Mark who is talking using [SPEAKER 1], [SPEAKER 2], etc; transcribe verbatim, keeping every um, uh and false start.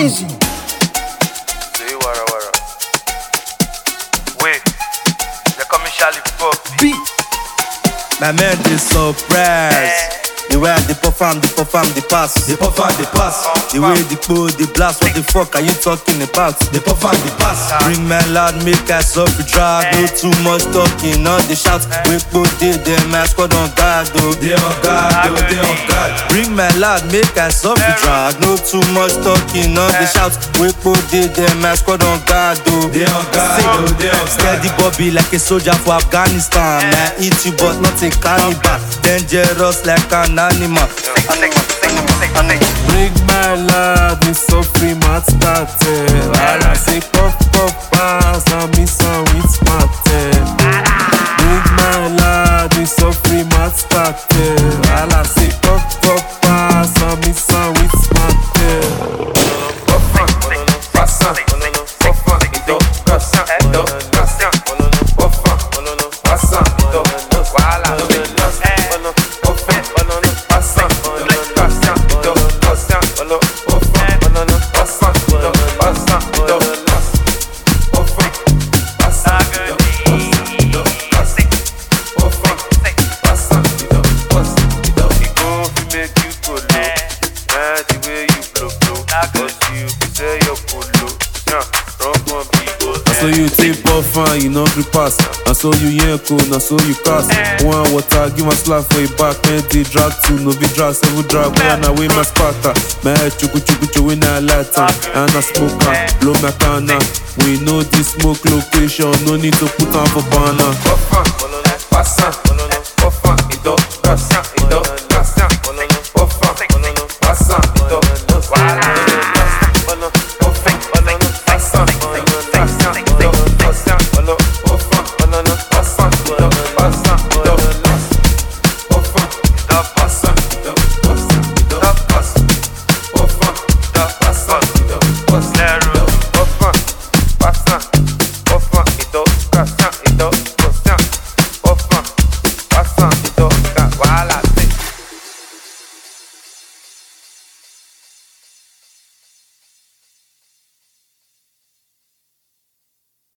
[SPEAKER 1] Easy.
[SPEAKER 2] Say wara wara. Wait, they call me Charlie Pop.
[SPEAKER 1] Beat. My man is surprised. The way they perform, they perform, they pass.
[SPEAKER 3] They perform, they pass.
[SPEAKER 1] The way they go, they blast. What the fuck are you talking about?
[SPEAKER 3] They perform, they pass.
[SPEAKER 1] Bring my loud, make us up the drag. No too much talking, not the shout. We put it, them my squad on guard, though.
[SPEAKER 3] They on guard, though, they on guard.
[SPEAKER 1] Bring my loud, make us up the drag. No too much talking, not the shout. We put it, them my squad on guard, though.
[SPEAKER 3] They on guard, though, they on guard.
[SPEAKER 1] Steady Bobby like a soldier for Afghanistan. I eat you but not a cannibal. Dangerous like an animal.
[SPEAKER 4] Bring my lad, me so free, mat started. I say puff puff pass, and me some with smarted. Bring my lad, me so free, mat started. I say puff puff pass, and me some with smarted. So you take off and you know free pass. And so you yank cool, and so you cast. One water, give my slap for your back. Man, they drag two, no be drag, seven drag. When I weigh my Sparta, my head chuku chuku chuku when I light up. And I smoke her, blow my canna. We know this smoke location, no need to put on for banner.